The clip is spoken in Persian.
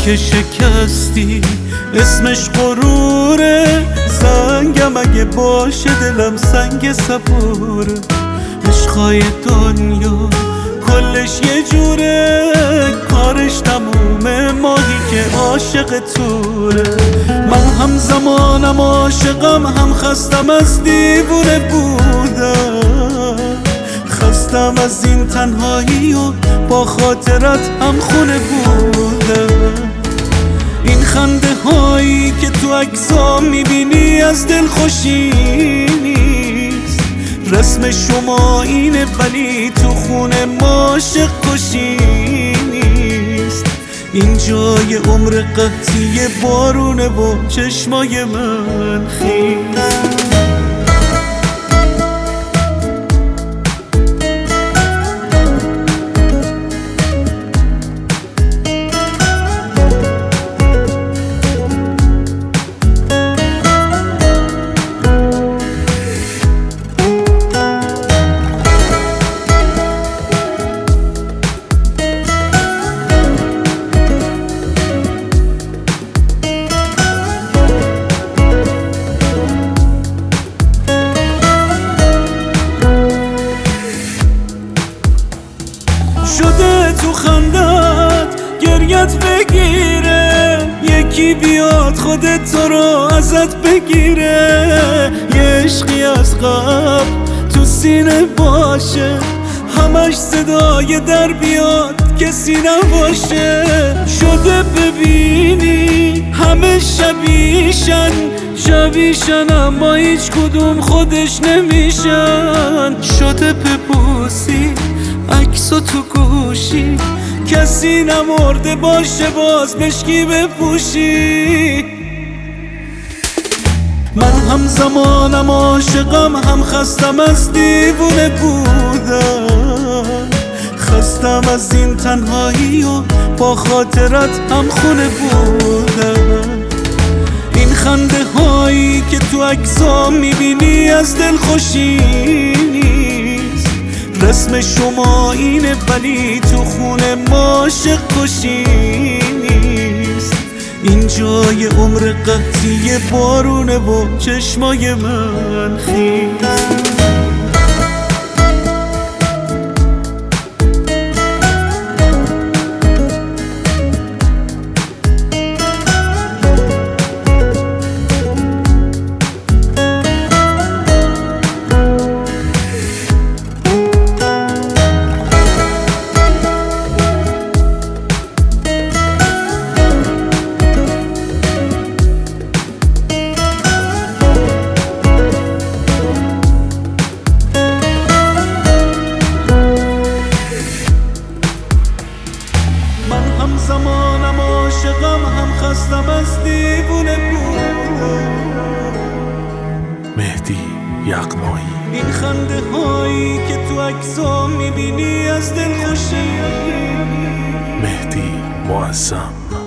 که شکستی اسمش غروره، زنگم اگه باشه دلم سنگ صبوره. عشقای دنیا کلش یه جوره، کارش تمومه ماهی که عاشق توره. من هم زمانم عاشقم، هم خستم از دیوونه بودم، خستم از این تنهایی و با خاطرت هم خونه بودم. این خنده هایی که تو عکسام میبینی از دل خوشی نیست، رسم شما اینه ولی تو خونه ما عاشق کشی نیست. این جای عمر قحطی بارونه و چشمای من خیس. شده تو خندت گریت بگیره، یکی بیاد خودت تو رو ازت بگیره. یه عشقی از قبل تو سینه باشه، همش صدای در بیاد کسی نباشه. شده ببینی همه شبیشن اما هیچ کدوم خودش نمیشن. شده ببوسی عکسو تو گوشی، کسی نمرده باشه باز مشکی بپوشی. من هم زمانم عاشقم، هم خستم از دیوونه بودم، خستم از این تنهایی و با خاطرت هم خونه بودم. این خنده هایی که تو عکسام میبینی از دل خوشی نیست، رسم شما اینه ولی تو خونه ما عاشق کشی نیست. این جای عمر قحطی بارونه و چشمای من خیس. هم زمانم عاشقم، هم خستم از دیوونه بودم. مهدی یغمایی. این خنده هایی که تو عکسام میبینی از دل خوشی. مهدی معظم.